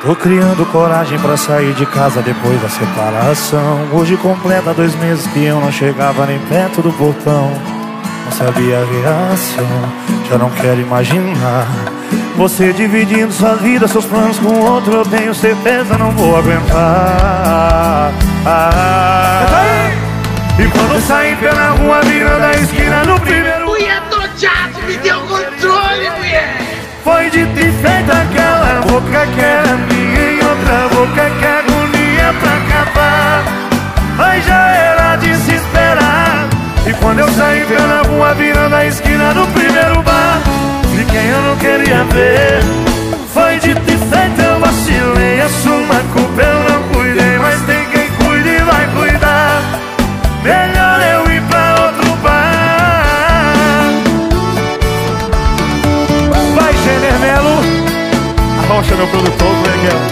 Tô criando coragem pra sair de casa depois da separação. Hoje completa 2 meses que eu não chegava nem perto do portão. Não sabia a reação, já não quero imaginar você dividindo sua vida, seus planos com outro. Eu tenho certeza, não vou aguentar. E quando eu sair pela rua, virando a esquina no primeiro... Mulher, tô chato, me deu controle, mulher. Foi dito e feito, aquela boca que era minha em outra boca, que agonia pra acabar. Mas já era de se esperar. E quando eu saí pela rua, virando a esquina do primeiro bar, de quem eu não queria ver. Foi dito e feito, eu vacilei, assumo a culpa, eu não cuidei. Mas tem quem cuide e vai cuidar. Melhor eu ir pra outro bar. Vai, Gêner Melo, arrocha meu produtor, como é que é?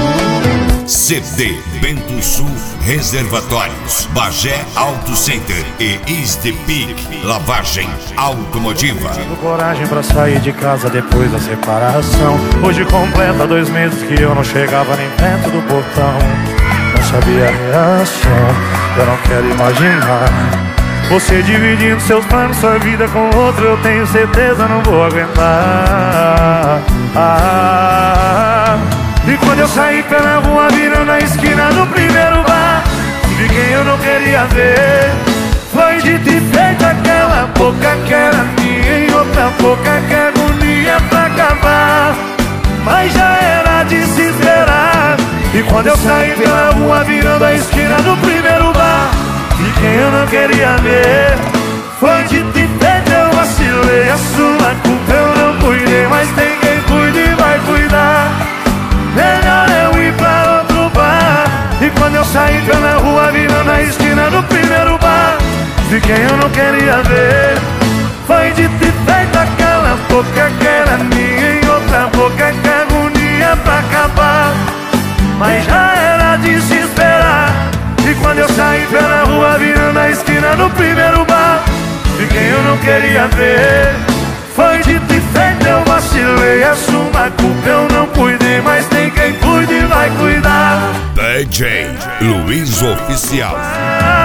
CD Bento Sul Reservatórios, Bagé Auto Center e East Peak Lavagem Automotiva. Tenho coragem pra sair de casa depois da separação. Hoje completa 2 meses que eu não chegava nem perto do portão. Não sabia a reação, eu não quero imaginar você dividindo seus planos, sua vida com outro. Eu tenho certeza, não vou aguentar. E quando eu saí pela rua, virando a esquina do primeiro bar, de quem eu não queria ver. Foi dito e feito, aquela boca que era minha em outra boca, que agonia pra acabar. Mas já era de se esperar. E quando eu saí pela rua, virando a esquina do primeiro bar, de quem eu não queria ver. Foi dito e feito, eu vacilei, assumo a culpa, eu não cuidei. Mas tem quem cuide e vai cuidar. Melhor eu ir pra outro bar. E quando eu saí pela rua, virando a esquina do primeiro bar, de quem eu não queria ver. Foi dito e feito, aquela boca que era minha em outra boca, que agonia pra acabar. Mas já era de se esperar. E quando eu saí pela rua, virando a esquina do primeiro bar, de quem eu não queria ver. Foi dito e feito, eu vacilei, assumo a culpa, eu não cuidei. Mas tem quem cuide e vai cuidar. DJ Luiz Oficial.